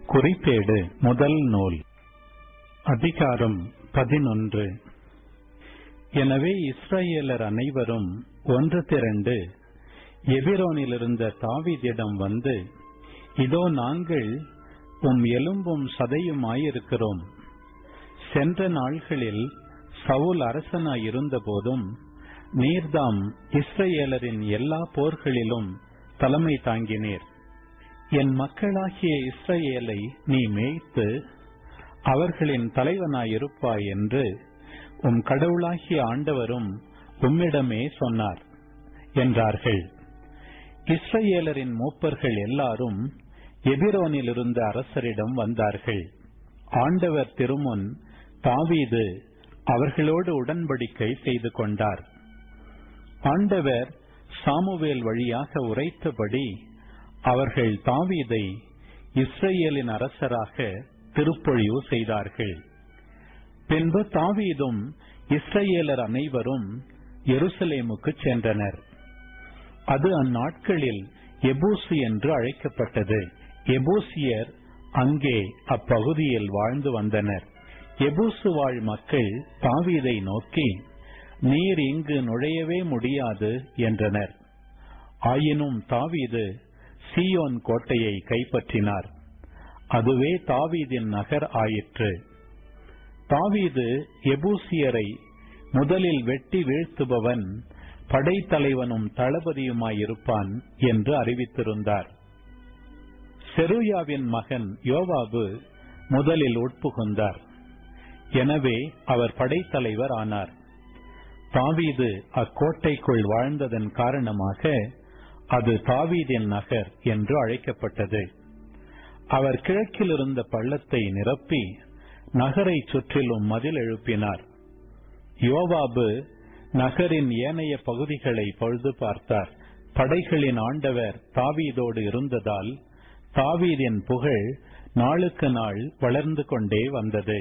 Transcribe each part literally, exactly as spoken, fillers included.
குறிப்பேடு முதல் நூல் அதிகாரம் பதினொன்று. எனவே இஸ்ரவேலர் அனைவரும் ஒன்று திரண்டு எபிரோனிலிருந்த தாவீதிடம் வந்து, இதோ நாங்கள் உம் எலும்பும் சதையுமாயிருக்கிறோம். சென்ற நாள்களில் சவுல் அரசனாயிருந்த போதும் நீர்தாம் இஸ்ரவேலரின் எல்லா போர்களிலும் தலைமை தாங்கினீர். என் மக்களாகிய இஸ்ரவேலை நீ மேய்த்து அவர்களின் தலைவனாயிருப்பாய் என்று உம் கடவுளாகிய ஆண்டவரும் உம்மிடமே சொன்னார் என்றார்கள். இஸ்ரவேலரின் மூப்பர்கள் எல்லாரும் எபிரோனில் இருந்த அரசரிடம் வந்தார்கள். ஆண்டவர் திருமுன் தாவீது அவர்களோடு உடன்படிக்கை செய்து கொண்டார். ஆண்டவர் சாமுவேல் வழியாக உரைத்தபடி அவர்கள் தாவீதை இஸ்ரவேலின் அரசராக திருப்பொழிவு செய்தார்கள். பின்பு தாவீதும் இஸ்ரவேலர் அனைவரும் எருசலேமுக்கு சென்றனர். அது அந்நாட்களில் எபூசி என்று அழைக்கப்பட்டது. எபூசியர் அங்கே அப்பகுதியில் வாழ்ந்து வந்தனர். எபூசு வாழ் மக்கள் தாவீதை நோக்கி, நீர் இங்கு நுழையவே முடியாது என்றனர். ஆயினும் தாவீது சீயோன் கோட்டையை கைப்பற்றினார். அதுவே தாவீதின் நகர் ஆயிற்று. தாவீது எபூசியரை முதலில் வெட்டி வீழ்த்துபவன், படைத்தலைவனும் தளபதியுமாயிருப்பான் என்று அறிவித்திருந்தார். செருயாவின் மகன் யோவாபு முதலில் உட்புகுந்தார். எனவே அவர் படைத்தலைவர் ஆனார். தாவீது அக்கோட்டைக்குள் வாழ்ந்ததன் காரணமாக அது தாவீதின் நகர் என்று அழைக்கப்பட்டது. அவர் கிழக்கில் இருந்த பள்ளத்தை நிரப்பி நகரை சுற்றிலும் மதில் எழுப்பினார். யோவாபு நகரின் ஏனைய பகுதிகளை பழுது பார்த்தார். படைகளின் ஆண்டவர் தாவீதோடு இருந்ததால் தாவீதின் புகழ் நாளுக்கு நாள் வளர்ந்து கொண்டே வந்தது.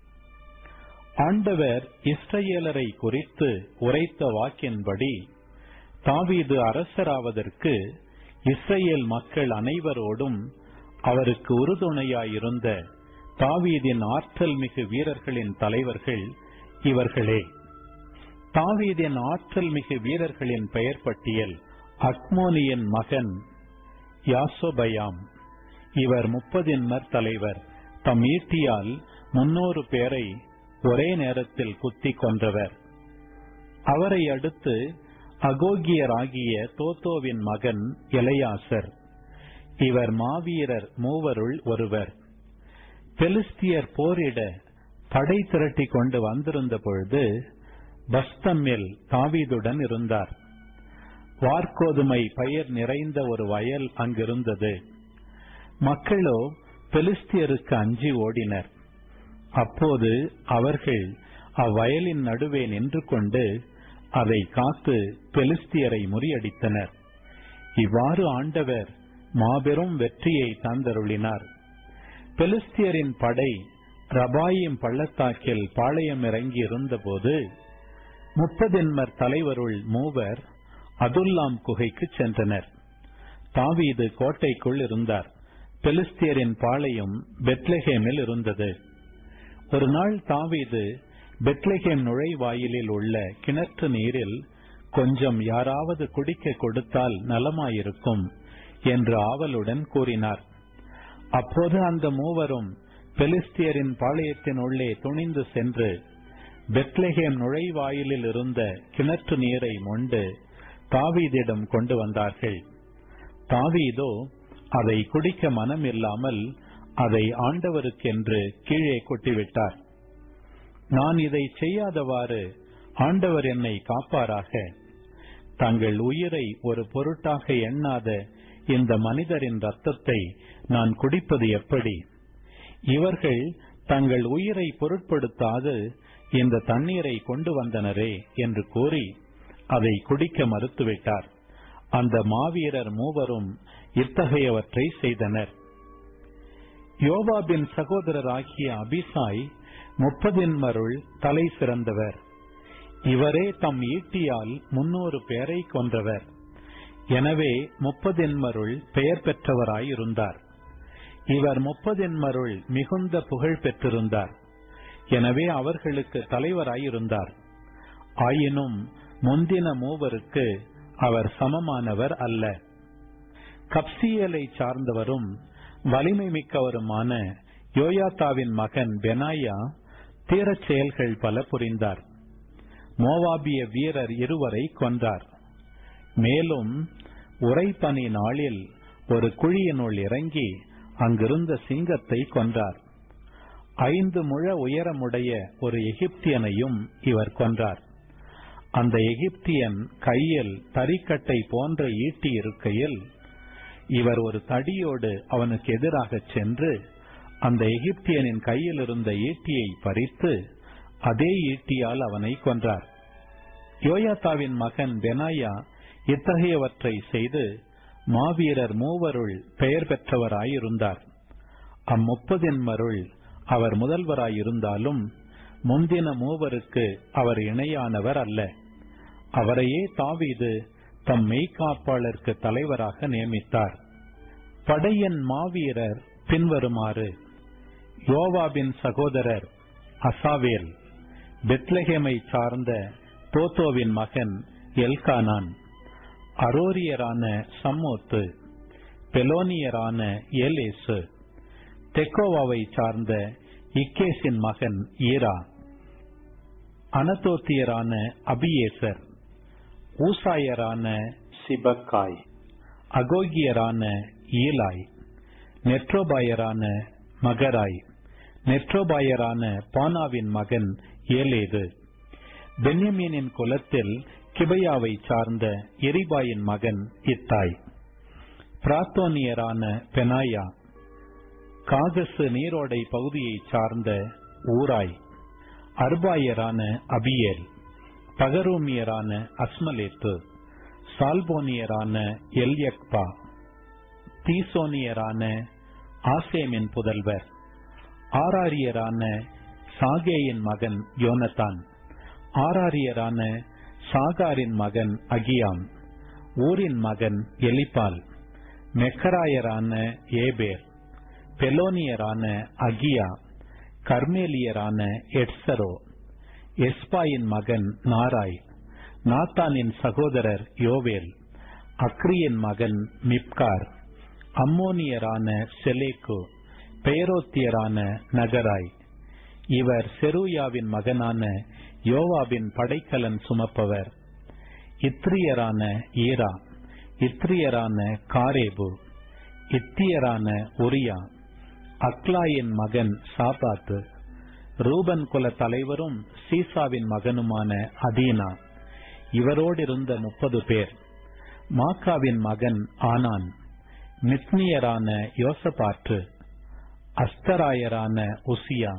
ஆண்டவர் இஸ்ரவேலரை குறித்து உரைத்த வாக்கின்படி தாவீது அரசராவதற்கு இஸ்ரவேல் மக்கள் அனைவரோடும் அவருக்கு உறுதுணையாயிருந்த தாவீதின் ஆற்றல் மிகு வீரர்களின் தலைவர்கள் இவர்களே. தாவீதின் ஆற்றல் மிகு வீரர்களின் பெயர் பட்டியல்: அக்மோனியின் மகன் யாசோபயாம், இவர் முப்பதின்மர் தலைவர். தம் ஈட்டியால் முன்னூறு பேரை ஒரே நேரத்தில் குத்தி கொன்றவர். அவரை அடுத்து அகோகியராகிய தோத்தோவின் மகன் எலையாசர், இவர் மாவீரர் மூவருள் ஒருவர். பெலிஸ்தியர் போரிட படை திரட்டி கொண்டு வந்திருந்த பொழுது பஸ்தம்மில் தாவீதுடன் இருந்தார். வார்கோதுமை பயிர் நிறைந்த ஒரு வயல் அங்கிருந்தது. மக்களோ பெலிஸ்தியருக்கு அஞ்சி ஓடினர். அப்போது அவர்கள் அவ்வயலின் நடுவே நின்று கொண்டு அதை காத்து பெலிஸ்தியரை முறியடித்தனர். இவ்வாறு ஆண்டவர் மாபெரும் வெற்றியை தந்தருளினார். பெலிஸ்தியரின் படை ரபாயிம் பள்ளத்தாக்கில் பாளையம் இறங்கி இருந்தபோது முப்பதின்மர் தலைவருள் மூவர் அதுல்லாம் குகைக்கு சென்றனர். தாவீது கோட்டைக்குள் இருந்தார். பெலிஸ்தியரின் பாளையம் பெத்லெகேமில் இருந்தது. ஒரு நாள் தாவீது பெத்லெகேம் நுழைவாயிலில் உள்ள கிணற்று நீரில் கொஞ்சம் யாராவது குடிக்க கொடுத்தால் நலமாயிருக்கும் என்று ஆவலுடன் கூறினார். அப்போது அந்த மூவரும் பெலிஸ்தியரின் பாளையத்தின் உள்ளே துணிந்து சென்று பெத்லெகேம் நுழைவாயிலில் இருந்த கிணற்று நீரை மொண்டு தாவீதிடம் கொண்டு வந்தார்கள். தாவீதோ அதை குடிக்க மனமில்லாமல் அதை ஆண்டவருக்கென்று கீழே கொட்டிவிட்டார். நான் இதை செய்யாதவாறு ஆண்டவர் என்னை காப்பாராக. தங்கள் உயிரை ஒரு பொருட்டாக எண்ணாத இந்த மனிதரின் இரத்தத்தை நான் குடிப்பது எப்படி? இவர்கள் தங்கள் உயிரை பொருட்படுத்தாது இந்த தண்ணீரை கொண்டு வந்தனரே என்று கூறி அதை குடிக்க மறுத்துவிட்டார். அந்த மாவீரர் மூவரும் இத்தகையவற்றை செய்தனர். யோவாபின் சகோதரராகிய அபிசாய் முப்பதின்மருள் தலை சிறந்தவர். இவரே தம் ஈட்டியால் முன்னூறு பேரை கொன்றவர். எனவே முப்பதின்மருள் பெயர் பெற்றவராயிருந்தார். இவர் முப்பதின்மருள் மிகுந்த புகழ் பெற்றிருந்தார். எனவே அவர்களுக்கு தலைவராயிருந்தார். ஆயினும் முந்தின மூவருக்கு அவர் சமமானவர் அல்ல. கப்சியலை சார்ந்தவரும் வலிமை மிக்கவருமான யோயாத்தாவின் மகன் பெனாயா தீரச் செயல்கள் பல புரிந்தார். மோவாபிய வீரர் இருவரை கொன்றார். மேலும் உறைபனி நாளில் ஒரு குழியினுள் இறங்கி அங்கிருந்த சிங்கத்தை கொன்றார். ஐந்து முழ உயரமுடைய ஒரு எகிப்தியனையும் இவர் கொன்றார். அந்த எகிப்தியன் கையில் தறிக்கட்டை போன்ற ஈட்டி இருக்கையில் இவர் ஒரு தடியோடு அவனுக்கு எதிராக சென்று அந்த எகிப்தியனின் கையில் இருந்த ஈட்டியை பறித்து அதே ஈட்டியால் அவனை கொன்றார். யோயாத்தாவின் மகன் பெனாயா இத்தகையவற்றை செய்து மாவீரர் மூவருள் பெயர் பெற்றவராயிருந்தார். அம்முப்பதின்மருள் அவர் முதல்வராயிருந்தாலும் முந்தின மூவருக்கு அவர் இணையானவர் அல்ல. அவரையே தாவீது தம் மெய்காப்பாளருக்கு தலைவராக நியமித்தார். படையின் மாவீரர் பின்வருமாறு: யோவாபின் சகோதரர் அசாவேல், பெத்லெகேமை சார்ந்த தோத்தோவின் மகன் எல்கானான், அரோரியரான சம்மோத்து, பெலோனியரான ஏலேசு, தெக்கோவாவை சார்ந்த இக்கேசின் மகன் ஈரா, அனதோத்தியரான அபியேசர், ஊசாயரான சிபக்காய், அகோகியரான ஈலாய், நெட்ரோபாயரான மகராய், நெட்ரோபாயரான பானாவின் மகன் ஏலேது, பென்யமீனின் குலத்தில் கிபையாவை சார்ந்த எரிபாயின் மகன் இத்தாய், பிராத்தோனியரான பெனாயா, காகசு நீரோடை பகுதியை சார்ந்த ஊராய், அர்பாயரான அபியேல், பகரூமியரான அஸ்மலேத்து, சால்போனியரான எல்யக்பா, தீசோனியரான ஆசேமின் புதல்வர், ஆராரியரான சாகேயின் மகன் யோனத்தான், ஆராரியரான சாகாரின் மகன் அகியாம், ஊரின் மகன் எலிபால், மெக்கராயரான ஏபேர், பெலோனியரான அகியா, கர்மேலியரான எட்சரோ, எஸ்பாயின் மகன் நாராய், நாத்தானின் சகோதரர் யோவேல், அக்ரியின் மகன் மிப்கார், அம்மோனியரான செலேக்கு, பெயரோத்தியரான நகராய். இவர் செருயாவின் மகனான யோவாபின் படைக்கலன் சுமப்பவர். இத்ரியரான ஈரா, இத்ரியரான காரேபு, இத்தியரான உரியா, அக்லாயின் மகன் சாபாத்து, ரூபன் குல தலைவரும் சீசாவின் மகனுமான அதீனா. இவரோடிருந்த முப்பது பேர். மாக்காவின் மகன் ஆனான், மித்னியரான யோசபாற்று, அஸ்தராயரான உசியா,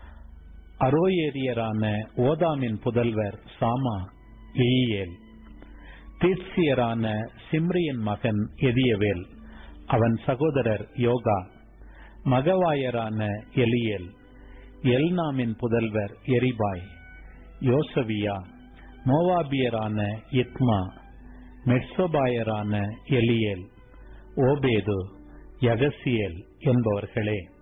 அரோயேரியரான ஓதாமின் புதல்வர் சாமா, எயியேல், தீட்சியரான சிம்ரியின் மகன் எதியவேல், அவன் சகோதரர் யோகா, மகவாயரான எலியேல், எல்நாமின் புதல்வர் எரிபாய், யோசவியா, மோவாபியரான இத்மா, மெட்சோபாயரான எலியேல், ஓபேது, யகசியேல் என்பவர்களே.